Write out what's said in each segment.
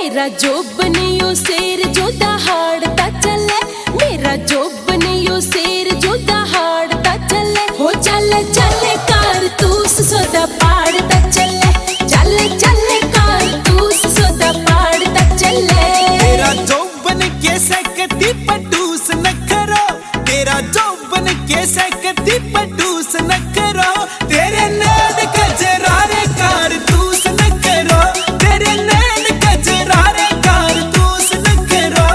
मेरा जोबनियो शेर जो दहाड़ता चले, मेरा जोबनियो शेर जो दहाड़ता चले। हो चले चले कारतूस सोदा पाड़ता चले, चले चले कारतूस सोदा पाड़ता चले। तेरा जोबन के सकती पटूस न करो, तेरा जोबन के सकती पटूस न करो। तेरे नैन कजरारे कारतूस न करो, तेरे नैन कजरारे कारतूस न करो।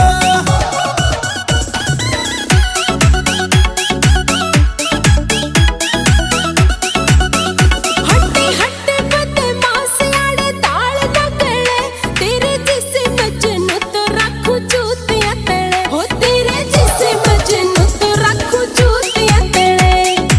हट्टे हट्टे बदमाश आड़े ताल न गले, तेरे जिसे मजनू तो रखू जूतियां तले। हो तेरे जिसे मजनू तो रखू जूतियां तले।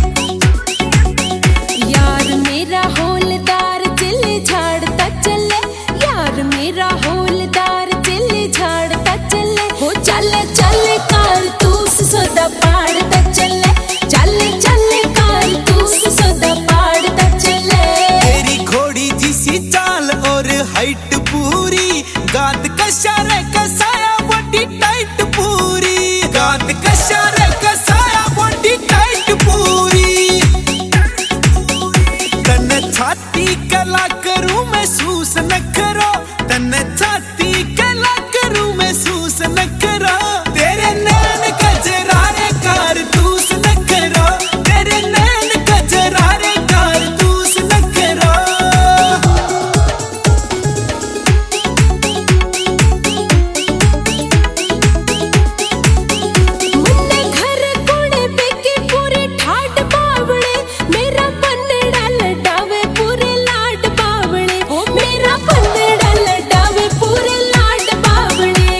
यार मेरा हौलदार दिल झाड़ता चले, यार मेरा हौलदार दिल झाड़ता चले। हो चले चले कारतूस सोदा पाड़ता चले, चले चले कारतूस सोदा पाड़ता चले। तेरी घोड़ी जिसी चाल और हाइट पूरी, गात कशारे कसाया बॉडी टाइट पूरी, गात कशारे कसाया बॉडी टाइट पूरी। तन छाती कला करूं महसूस न करो, तन छाती कला करूं महसूस न करो। तेरे नैन कजरारे कारतूस न करो, तेरे नैन कजरारे कारतूस न करो। मुन्ने घर कोड़े बेके पूरे ठाट बावड़े, मेरा पन्नड़ा लटावे पूरे लाड बावड़े। हो मेरा पन्नड़ा लटावे पूरे लाड बावड़े।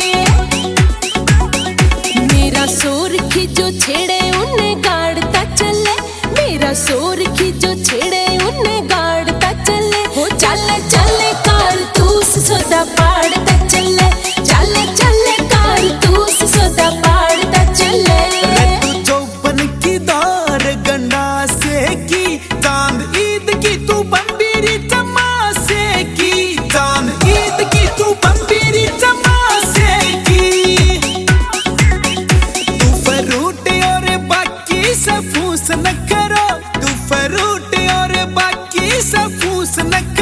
मेरा सोर की जो छेड़े उन्हें गाड़ता चले, मेरा सोर की जो छेड़े उन्हें गाड़ता चले। हो चले चले कारतूस सोदा पाड़ता चले, चले चले कारतूस सोदा पाड़ता चले। तू चौबन की दार गंडा से की, चांद ईद की तू बम्बीरी चमासे की, चांद ईद की तू बम्बीरी चमासे की। तू फरूट और बाकी सफूस न करो, तू फरूट और बाकी सफूस न